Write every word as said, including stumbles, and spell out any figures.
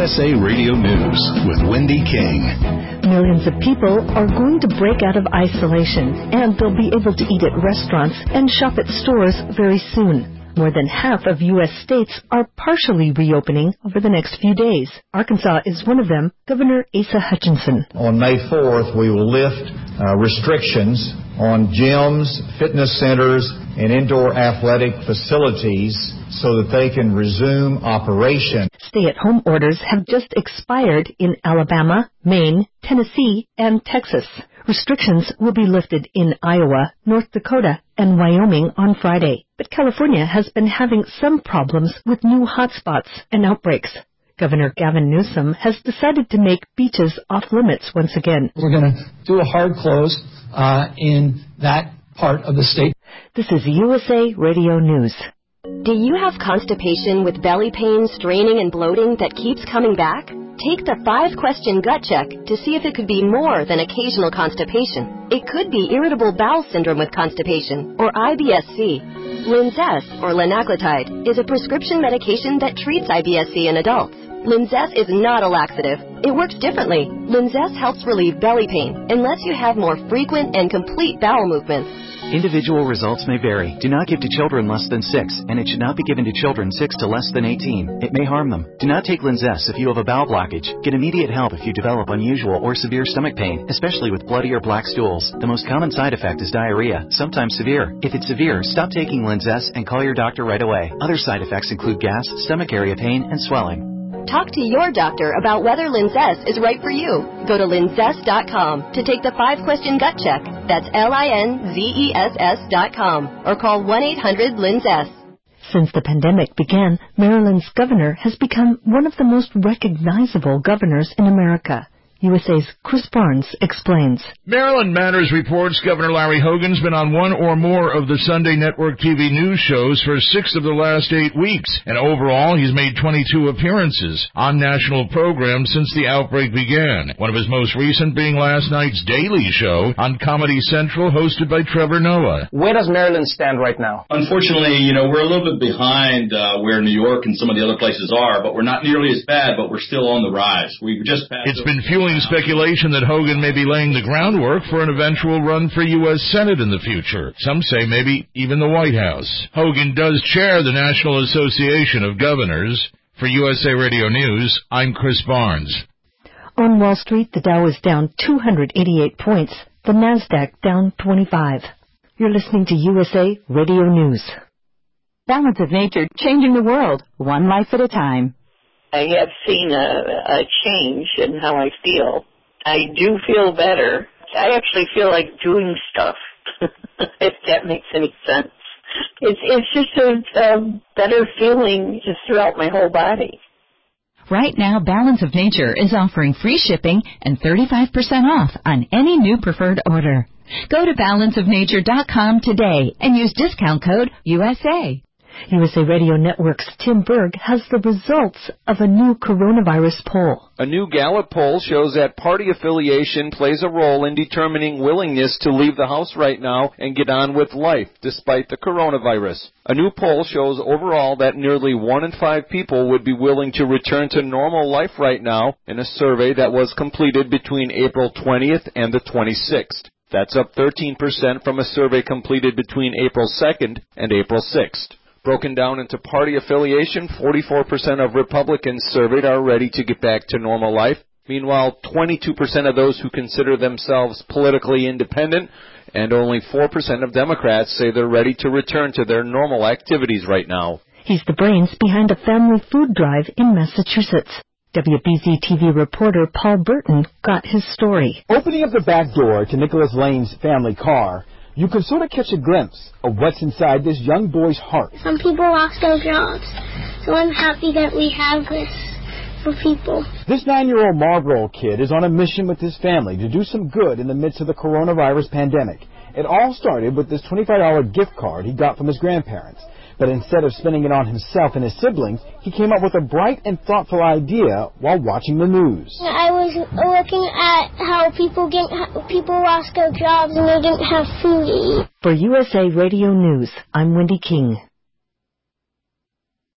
S A Radio News with Wendy King. Millions of people are going to break out of isolation, and they'll be able to eat at restaurants and shop at stores very soon. More than half of U S states are partially reopening over the next few days. Arkansas is one of them. Governor Asa Hutchinson. On May fourth, we will lift uh, restrictions on gyms, fitness centers, and indoor athletic facilities so that they can resume operation. Stay-at-home orders have just expired in Alabama, Maine, Tennessee, and Texas. Restrictions will be lifted in Iowa, North Dakota, and Wyoming on Friday. But California has been having some problems with new hotspots and outbreaks. Governor Gavin Newsom has decided to make beaches off-limits once again. We're going to do a hard close uh, in that part of the state. This is U S A Radio News. Do you have constipation with belly pain, straining, and bloating that keeps coming back? Take the five-question gut check to see if it could be more than occasional constipation. It could be irritable bowel syndrome with constipation, or I B S C. Linzess, or linaclotide, is a prescription medication that treats I B S C in adults. Linzess is not a laxative. It works differently. Linzess helps relieve belly pain and lets you have more frequent and complete bowel movements. Individual results may vary. Do not give to children less than six, and it should not be given to children six to less than eighteen. It may harm them. Do not take Linzess if you have a bowel blockage. Get immediate help if you develop unusual or severe stomach pain, especially with bloody or black stools. The most common side effect is diarrhea, sometimes severe. If it's severe, stop taking Linzess and call your doctor right away. Other side effects include gas, stomach area pain, and swelling. Talk to your doctor about whether Linzess is right for you. Go to linzess dot com to take the five-question gut check. That's L I N Z E S S dot com. Or call one eight hundred Linzess. Since the pandemic began, Maryland's governor has become one of the most recognizable governors in America. U S A's Chris Barnes explains. Maryland Matters reports Governor Larry Hogan's been on one or more of the Sunday Network T V news shows for six of the last eight weeks, and overall he's made twenty-two appearances on national programs since the outbreak began, one of his most recent being last night's Daily Show on Comedy Central, hosted by Trevor Noah. Where does Maryland stand right now? Unfortunately, you know, we're a little bit behind uh, where New York and some of the other places are, but we're not nearly as bad, but we're still on the rise. We've just passed... It's been fueling speculation that Hogan may be laying the groundwork for an eventual run for U S Senate in the future. Some say maybe even the White House. Hogan does chair the National Association of Governors. For U S A Radio News, I'm Chris Barnes. On Wall Street, the Dow is down two hundred eighty-eight points. The Nasdaq down twenty-five. You're listening to U S A Radio News. Balance of Nature, changing the world, one life at a time. I have seen a, a change in how I feel. I do feel better. I actually feel like doing stuff, if that makes any sense. It's, it's just a, a better feeling just throughout my whole body. Right now, Balance of Nature is offering free shipping and thirty-five percent off on any new preferred order. Go to balance of nature dot com today and use discount code U S A. U S A Radio Network's Tim Berg has the results of a new coronavirus poll. A new Gallup poll shows that party affiliation plays a role in determining willingness to leave the house right now and get on with life despite the coronavirus. A new poll shows overall that nearly one in five people would be willing to return to normal life right now in a survey that was completed between April twentieth and the twenty-sixth. That's up thirteen percent from a survey completed between April second and April sixth. Broken down into party affiliation, forty-four percent of Republicans surveyed are ready to get back to normal life. Meanwhile, twenty-two percent of those who consider themselves politically independent and only four percent of Democrats say they're ready to return to their normal activities right now. He's the brains behind a family food drive in Massachusetts. W B Z T V reporter Paul Burton got his story. Opening up the back door to Nicholas Lane's family car, you can sort of catch a glimpse of what's inside this young boy's heart. Some people lost their jobs, so I'm happy that we have this for people. This nine-year-old Marlboro kid is on a mission with his family to do some good in the midst of the coronavirus pandemic. It all started with this twenty-five dollar gift card he got from his grandparents. But instead of spending it on himself and his siblings, he came up with a bright and thoughtful idea while watching the news. I was looking at how people get, people lost their jobs and they didn't have food to eat. For U S A Radio News, I'm Wendy King.